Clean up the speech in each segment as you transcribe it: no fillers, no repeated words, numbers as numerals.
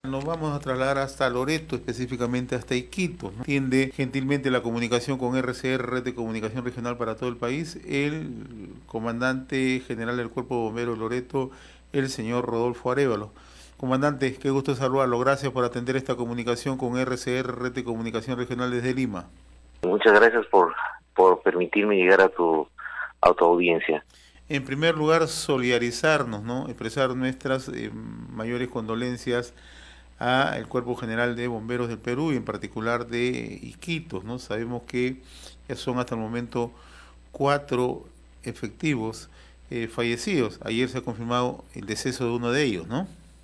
Nos vamos a trasladar hasta Loreto, específicamente hasta Iquitos, ¿no? Atiende gentilmente la comunicación con RCR, Red de Comunicación Regional para todo el país, el comandante general del Cuerpo de Bomberos Loreto, el señor Rodolfo Arévalo. Comandante, qué gusto saludarlo. Gracias por atender esta comunicación con RCR, Red de Comunicación Regional desde Lima. Muchas gracias por permitirme llegar a tu audiencia. En primer lugar, solidarizarnos, ¿no? Expresar nuestras mayores condolencias a el Cuerpo General de Bomberos del Perú y en particular de Iquitos, ¿no? Sabemos que ya son hasta el momento 4 efectivos fallecidos. Ayer se ha confirmado el deceso de uno de ellos, ¿no?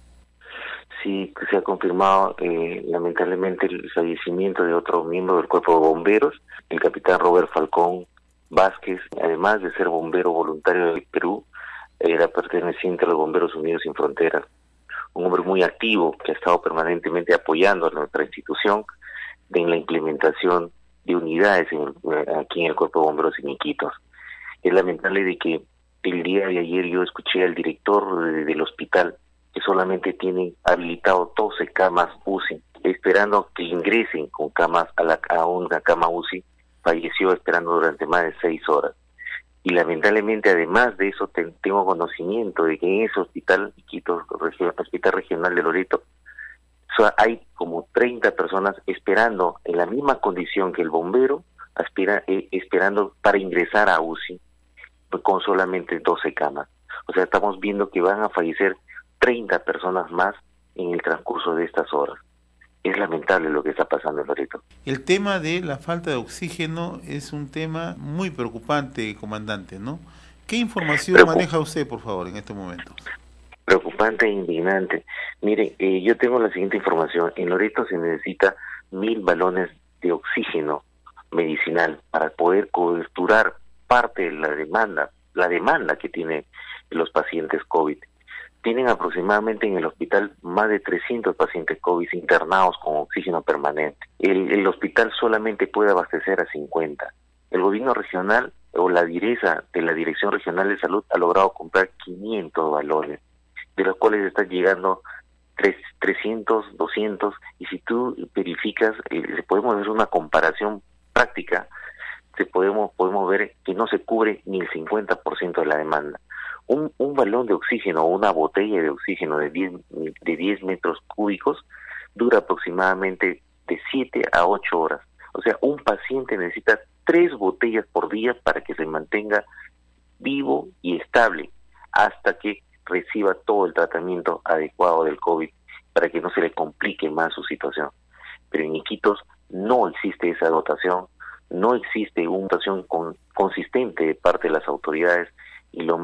Sí, se ha confirmado lamentablemente el fallecimiento de otro miembro del Cuerpo de Bomberos, el capitán Robert Falcón Vázquez. Además de ser bombero voluntario del Perú, era perteneciente a los Bomberos Unidos Sin Fronteras. Un hombre muy activo que ha estado permanentemente apoyando a nuestra institución en la implementación de unidades aquí en el Cuerpo de Bomberos en Iquitos. Es lamentable de que el día de ayer yo escuché al director del hospital que solamente tiene habilitado 12 camas UCI, esperando que ingresen con camas a una cama UCI. Falleció esperando durante más de 6 horas. Y lamentablemente, además de eso, tengo conocimiento de que en ese hospital, Iquitos, Hospital Regional de Loreto, hay como 30 personas esperando en la misma condición que el bombero, esperando para ingresar a UCI, con solamente 12 camas. O sea, estamos viendo que van a fallecer 30 personas más en el transcurso de estas horas. Es lamentable lo que está pasando en Loreto. El tema de la falta de oxígeno es un tema muy preocupante, comandante, ¿no? ¿Qué información maneja usted, por favor, en este momento? Preocupante e indignante. Mire, yo tengo la siguiente información. En Loreto se necesita 1.000 balones de oxígeno medicinal para poder coberturar parte de la demanda que tienen los pacientes COVID. Tienen aproximadamente en el hospital más de 300 pacientes COVID internados con oxígeno permanente. El hospital solamente puede abastecer a 50. El gobierno regional o la direza de la Dirección Regional de Salud ha logrado comprar 500 balones, de los cuales están llegando 300, 200, y si tú verificas, podemos ver una comparación práctica, podemos ver que no se cubre ni el 50% de la demanda. Un balón de oxígeno o una botella de oxígeno de 10 metros cúbicos dura aproximadamente de 7 a 8 horas. O sea, un paciente necesita 3 botellas por día para que se mantenga vivo y estable hasta que reciba todo el tratamiento adecuado del COVID para que no se le complique más su situación. Pero en Iquitos no existe esa dotación, no existe una dotación consistente de parte de las autoridades. Y lo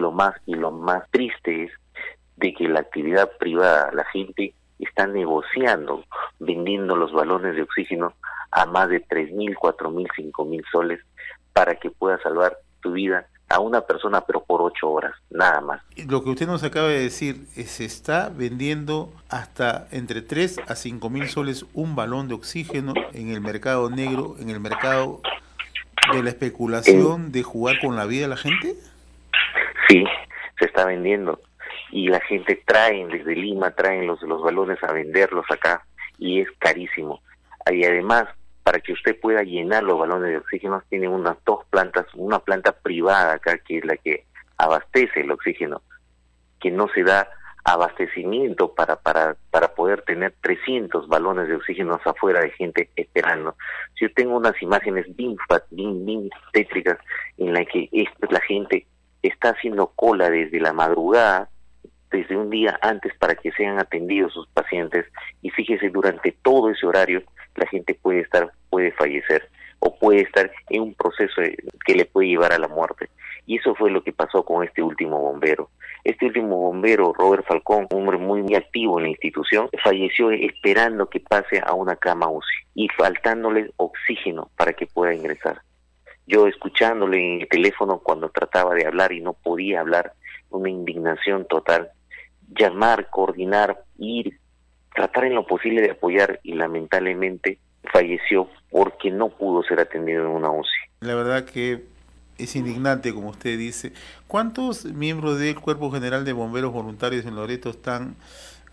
más triste es de que la actividad privada, la gente está negociando, vendiendo los balones de oxígeno a más de 3.000, 4.000, 5.000 soles para que pueda salvar tu vida a una persona, pero por 8 horas, nada más. Lo que usted nos acaba de decir, se está vendiendo hasta entre 3 a 5.000 soles un balón de oxígeno en el mercado negro, en el mercado de la especulación de jugar con la vida de la gente. Sí, se está vendiendo y la gente desde Lima traen los balones a venderlos acá y es carísimo. Y además, para que usted pueda llenar los balones de oxígeno, tienen unas 2 plantas, una planta privada acá que es la que abastece el oxígeno, que no se da abastecimiento para poder tener 300 balones de oxígeno afuera de gente esperando. Yo tengo unas imágenes bien tétricas en las que la gente está haciendo cola desde la madrugada, desde un día antes para que sean atendidos sus pacientes, y fíjese, durante todo ese horario la gente puede fallecer o puede estar en un proceso que le puede llevar a la muerte. Y eso fue lo que pasó con este último bombero. Este último bombero, Robert Falcón, un hombre muy activo en la institución, falleció esperando que pase a una cama UCI y faltándole oxígeno para que pueda ingresar. Yo escuchándole en el teléfono cuando trataba de hablar y no podía hablar, una indignación total. Llamar, coordinar, ir, tratar en lo posible de apoyar, y lamentablemente falleció porque no pudo ser atendido en una UCI. La verdad que es indignante, como usted dice. ¿Cuántos miembros del Cuerpo General de Bomberos Voluntarios en Loreto están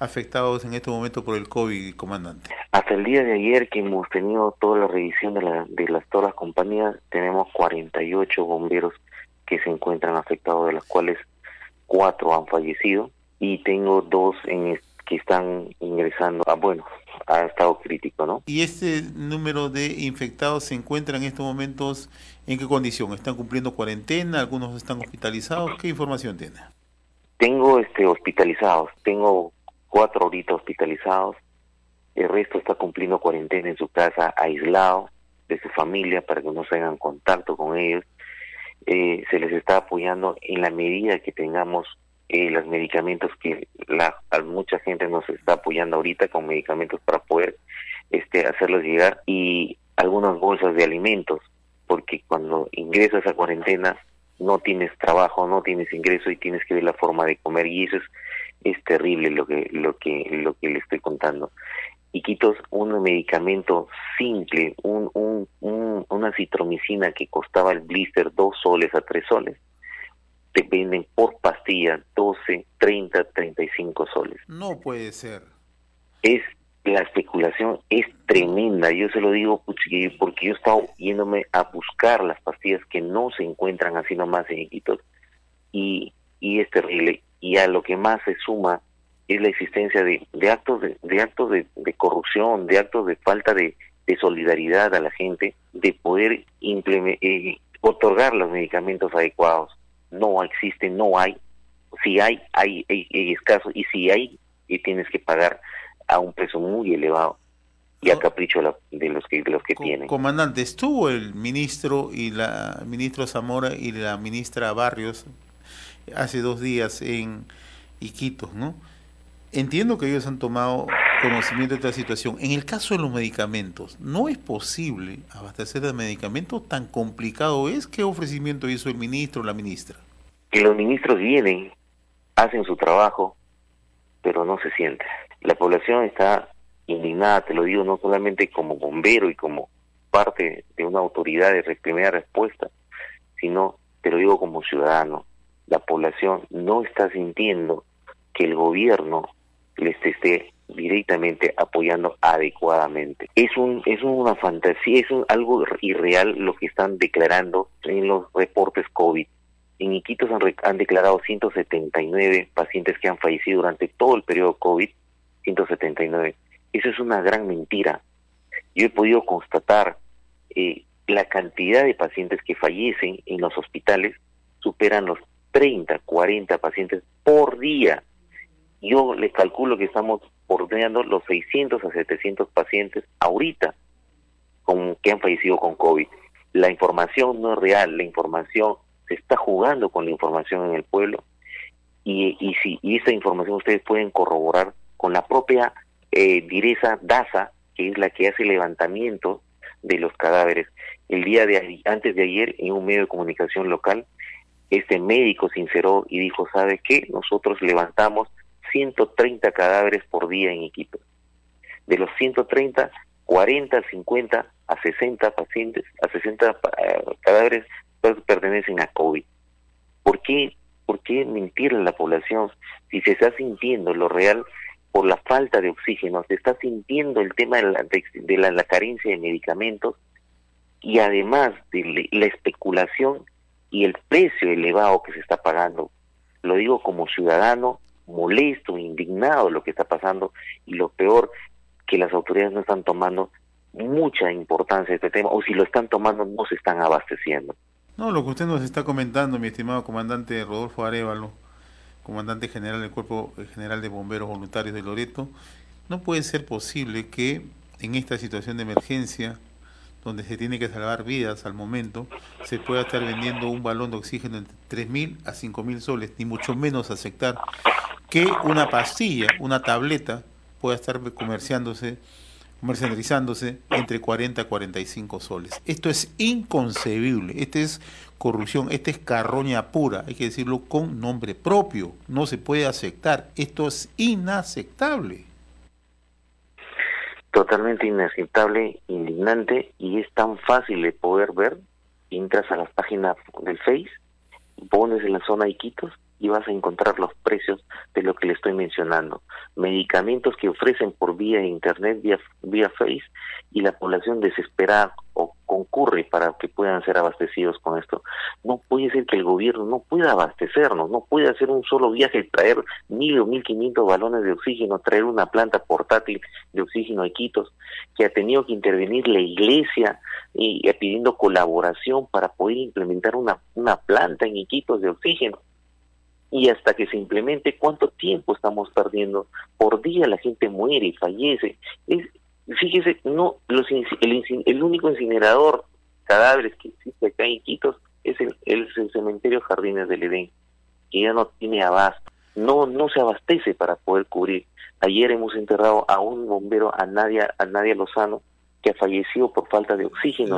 afectados en este momento por el COVID, comandante? Hasta el día de ayer, que hemos tenido toda la revisión de todas las compañías, tenemos 48 bomberos que se encuentran afectados, de los cuales 4 han fallecido, y tengo 2 que están ingresando a estado crítico, ¿no? ¿Y este número de infectados se encuentra en estos momentos en qué condición? ¿Están cumpliendo cuarentena? ¿Algunos están hospitalizados? ¿Qué información tiene? Tengo hospitalizados, tengo 4 ahorita hospitalizados, el resto está cumpliendo cuarentena en su casa, aislado de su familia para que no se hagan contacto con ellos. Se les está apoyando en la medida que tengamos los medicamentos que mucha gente nos está apoyando ahorita con medicamentos para poder hacerlos llegar, y algunas bolsas de alimentos, porque cuando ingresas a cuarentena no tienes trabajo, no tienes ingreso y tienes que ver la forma de comer, y eso es terrible lo que le estoy contando. Iquitos, un medicamento simple, una citromicina que costaba el blister 2 soles a 3 soles, te venden por pastilla 12, 30, 35 soles. No puede ser. La especulación es tremenda, yo se lo digo porque yo he estado yéndome a buscar las pastillas que no se encuentran así nomás en Iquitos, y es terrible. Y a lo que más se suma es la existencia de actos de corrupción, de actos de falta de solidaridad a la gente, de poder otorgar los medicamentos adecuados. No existe, no hay. Si hay escaso, y si hay, y tienes que pagar a un precio muy elevado y a capricho de los que tienen. Comandante, estuvo el ministro Zamora y la ministra Barrios hace 2 días en Iquitos, ¿no? Entiendo que ellos han tomado conocimiento de esta situación. En el caso de los medicamentos, ¿no es posible abastecer de medicamentos? ¿Tan complicado es? ¿Qué ofrecimiento hizo el ministro o la ministra? Que los ministros vienen, hacen su trabajo, pero no se siente. La población está indignada, te lo digo, no solamente como bombero y como parte de una autoridad de primera respuesta, sino, te lo digo como ciudadano. La población no está sintiendo que el gobierno les esté directamente apoyando adecuadamente. Es una fantasía, algo irreal lo que están declarando en los reportes COVID. En Iquitos han declarado 179 pacientes que han fallecido durante todo el periodo COVID, 179. Eso es una gran mentira. Yo he podido constatar la cantidad de pacientes que fallecen en los hospitales superan los 30, 40 pacientes por día. Yo les calculo que estamos bordeando los 600 a 700 pacientes ahorita que han fallecido con COVID. La información no es real, la información se está jugando con la información en el pueblo, y esta información ustedes pueden corroborar con la propia direza DASA, que es la que hace el levantamiento de los cadáveres. Antes de ayer, en un medio de comunicación local, este médico sinceró y dijo, ¿sabe qué? Nosotros levantamos 130 cadáveres por día en Iquitos. De los 130, 40, 50 a 60 pacientes, a 60 cadáveres pertenecen a COVID. ¿Por qué mentirle a la población si se está sintiendo lo real por la falta de oxígeno? Se está sintiendo el tema de la carencia de medicamentos, y además de la especulación y el precio elevado que se está pagando. Lo digo como ciudadano molesto, indignado de lo que está pasando, y lo peor, que las autoridades no están tomando mucha importancia a este tema, o si lo están tomando no se están abasteciendo. No, lo que usted nos está comentando, mi estimado comandante Rodolfo Arévalo, comandante general del Cuerpo General de Bomberos Voluntarios de Loreto, no puede ser posible que en esta situación de emergencia, donde se tiene que salvar vidas al momento, se pueda estar vendiendo un balón de oxígeno entre 3.000 a 5.000 soles, ni mucho menos aceptar que una pastilla, una tableta, pueda estar comercializándose entre 40 a 45 soles. Esto es inconcebible, esta es corrupción, esta es carroña pura, hay que decirlo con nombre propio, no se puede aceptar, esto es inaceptable. Totalmente inaceptable, indignante, y es tan fácil de poder ver. Entras a las páginas del Face, pones en la zona Iquitos y vas a encontrar los precios de lo que le estoy mencionando. Medicamentos que ofrecen por vía internet, vía Face, y la población desesperada o concurre para que puedan ser abastecidos con esto. No puede ser que el gobierno no pueda abastecernos, no puede hacer un solo viaje, traer 1.000 o 1.500 balones de oxígeno, traer una planta portátil de oxígeno a Iquitos, que ha tenido que intervenir la iglesia y pidiendo colaboración para poder implementar una planta en Iquitos de oxígeno. Y hasta que se implemente, ¿cuánto tiempo estamos perdiendo? Por día la gente muere y fallece. Fíjese, no, el único incinerador cadáveres que existe acá en Iquitos es el cementerio Jardines del Edén, que ya no tiene abasto, no se abastece para poder cubrir. Ayer hemos enterrado a un bombero, a Nadia Lozano, que ha fallecido por falta de oxígeno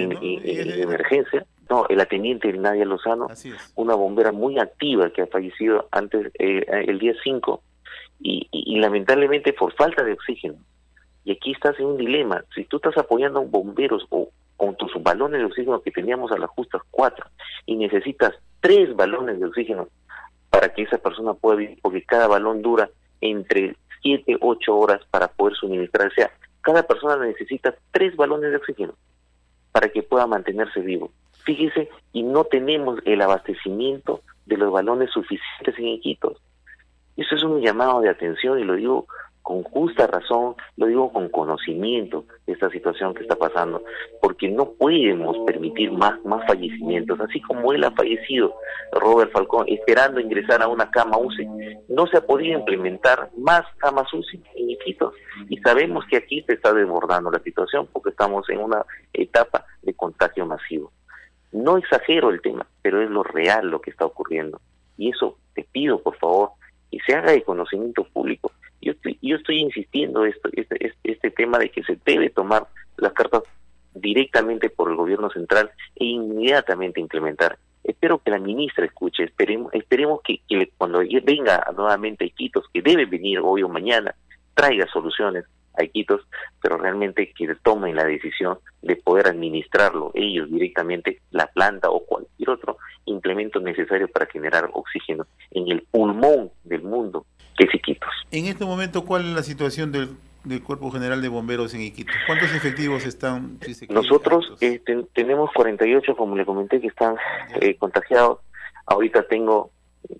en emergencia. No, la teniente Nadia Lozano, una bombera muy activa que ha fallecido antes, el día 5, y lamentablemente por falta de oxígeno. Y aquí estás en un dilema. Si tú estás apoyando a bomberos o con tus balones de oxígeno que teníamos a las justas 4 y necesitas 3 balones de oxígeno para que esa persona pueda vivir, porque cada balón dura entre 7, 8 horas para poder suministrar. O sea, cada persona necesita 3 balones de oxígeno para que pueda mantenerse vivo. Fíjese, y no tenemos el abastecimiento de los balones suficientes en Iquitos. Eso es un llamado de atención y lo digo con justa razón, lo digo con conocimiento de esta situación que está pasando, porque no podemos permitir más fallecimientos, así como él ha fallecido, Robert Falcón, esperando ingresar a una cama UCI. No se ha podido implementar más camas UCI en Iquitos, y sabemos que aquí se está desbordando la situación porque estamos en una etapa de contagio masivo. No exagero el tema, pero es lo real lo que está ocurriendo, y eso te pido, por favor, que se haga de conocimiento público. Yo estoy insistiendo este tema de que se debe tomar las cartas directamente por el gobierno central e inmediatamente implementar. Espero que la ministra escuche, esperemos que cuando venga nuevamente a Iquitos, que debe venir hoy o mañana, traiga soluciones a Iquitos, pero realmente que tomen la decisión de poder administrarlo ellos directamente, la planta o cualquier otro implemento necesario para generar oxígeno en el pulmón del mundo, que es Iquitos. En este momento, ¿cuál es la situación del Cuerpo General de Bomberos en Iquitos? ¿Cuántos efectivos están? Nosotros tenemos 48, como le comenté, que están contagiados. Ahorita tengo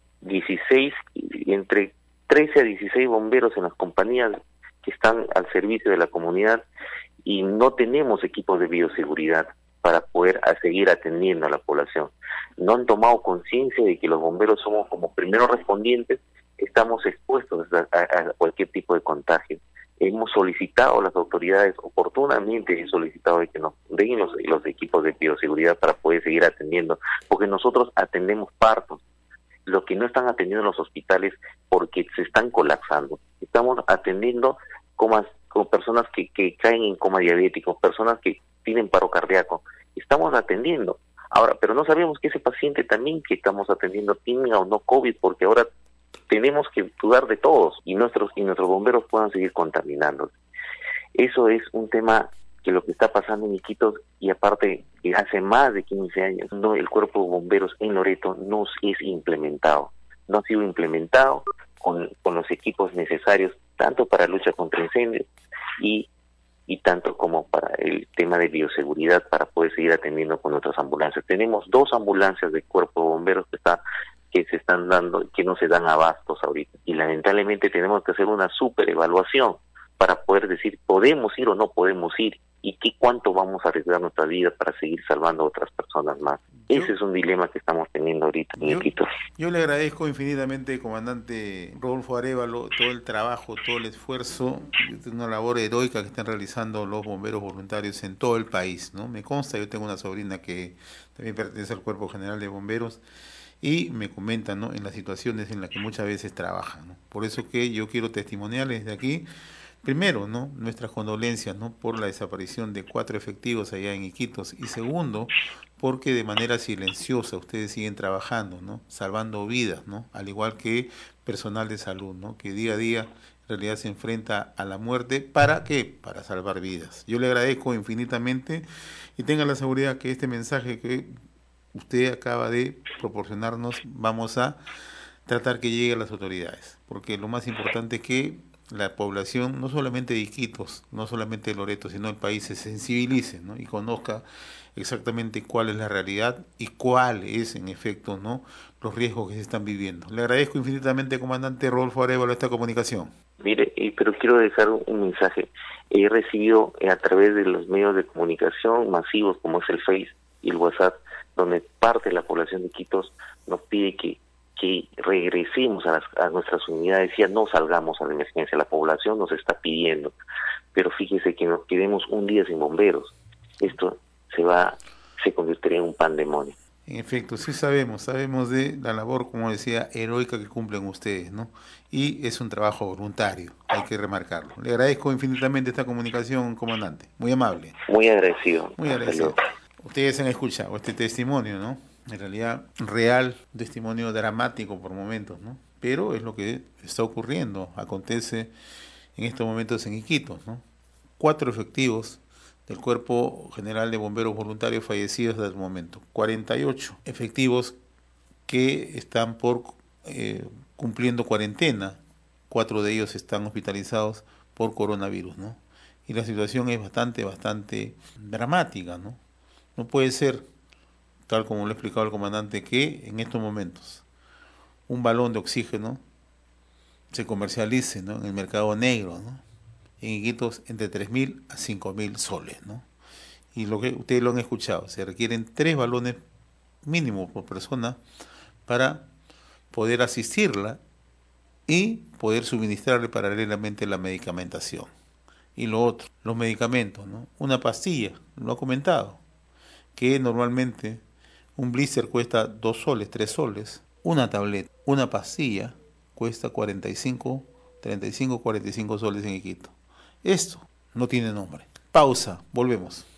16, entre 13 a 16 bomberos en las compañías que están al servicio de la comunidad, y no tenemos equipos de bioseguridad para poder seguir atendiendo a la población. No han tomado conciencia de que los bomberos somos como primeros respondientes, estamos expuestos a cualquier tipo de contagio. Hemos solicitado a las autoridades, oportunamente he solicitado de que nos den los equipos de bioseguridad para poder seguir atendiendo, porque nosotros atendemos partos, lo que no están atendiendo en los hospitales porque se están colapsando. Estamos atendiendo con personas que caen en coma diabético, personas que tienen paro cardíaco. Estamos atendiendo. Ahora, pero no sabemos que ese paciente también que estamos atendiendo tenga o no COVID, porque ahora tenemos que dudar de todos y nuestros bomberos puedan seguir contaminando. Eso es un tema que lo que está pasando en Iquitos, y aparte que hace más de 15 años el cuerpo de bomberos en Loreto no es implementado, no ha sido implementado con los equipos necesarios tanto para lucha contra incendios y tanto como para el tema de bioseguridad para poder seguir atendiendo con otras ambulancias. Tenemos 2 ambulancias de cuerpo de bomberos que se están dando, que no se dan abastos ahorita, y lamentablemente tenemos que hacer una super evaluación para poder decir podemos ir o no podemos ir, y cuánto vamos a arriesgar nuestra vida para seguir salvando a otras personas más. Ese es un dilema que estamos teniendo ahorita en Iquitos. Yo le agradezco infinitamente, comandante Rodolfo Arévalo, todo el trabajo, todo el esfuerzo, una labor heroica que están realizando los bomberos voluntarios en todo el país, ¿no? Me consta, yo tengo una sobrina que también pertenece al Cuerpo General de Bomberos, y me comentan, ¿no?, en las situaciones en las que muchas veces trabajan, ¿no? Por eso que yo quiero testimoniarles de aquí, primero, ¿no?, nuestras condolencias, ¿no?, por la desaparición de 4 efectivos allá en Iquitos, y segundo, porque de manera silenciosa ustedes siguen trabajando, ¿no?, salvando vidas, ¿no?, al igual que personal de salud, ¿no?, que día a día en realidad se enfrenta a la muerte. ¿Para qué? Para salvar vidas. Yo le agradezco infinitamente, y tenga la seguridad que este mensaje que usted acaba de proporcionarnos vamos a tratar que llegue a las autoridades, porque lo más importante es que la población, no solamente de Iquitos, no solamente de Loreto, sino el país se sensibilice, ¿no? Y conozca exactamente cuál es la realidad y cuál es, en efecto, ¿no?, los riesgos que se están viviendo. Le agradezco infinitamente, comandante Rodolfo Arévalo, esta comunicación. Mire, pero quiero dejar un mensaje. He recibido a través de los medios de comunicación masivos como es el Face y el WhatsApp, donde parte de la población de Iquitos nos pide que regresemos a nuestras unidades, ya no salgamos a la emergencia. La población nos está pidiendo, pero fíjese que nos quedemos un día sin bomberos. Esto se convertiría en un pandemonio. En efecto, sí sabemos de la labor, como decía, heroica que cumplen ustedes, ¿no? Y es un trabajo voluntario, hay que remarcarlo. Le agradezco infinitamente esta comunicación, comandante. Muy amable. Muy agradecido. Muy agradecido. Ustedes han escuchado este testimonio, ¿no? En realidad, real, testimonio dramático por momentos, ¿no? Pero es lo que está ocurriendo, acontece en estos momentos en Iquitos, ¿no? 4 efectivos del Cuerpo General de Bomberos Voluntarios fallecidos hasta el momento. 48 efectivos que están cumpliendo cuarentena. 4 de ellos están hospitalizados por coronavirus, ¿no? Y la situación es bastante dramática, ¿no? No puede ser, tal como lo ha explicado el comandante, que en estos momentos un balón de oxígeno se comercialice, ¿no?, en el mercado negro, ¿no?, en Iquitos entre 3.000 a 5.000 soles, ¿no? Y lo que ustedes lo han escuchado, se requieren 3 balones mínimo por persona para poder asistirla y poder suministrarle paralelamente la medicamentación. Y lo otro, los medicamentos, ¿no? Una pastilla, lo ha comentado, que normalmente un blister cuesta 2 soles, 3 soles. Una tableta, una pastilla cuesta 35 soles en Iquitos. Esto no tiene nombre. Pausa, volvemos.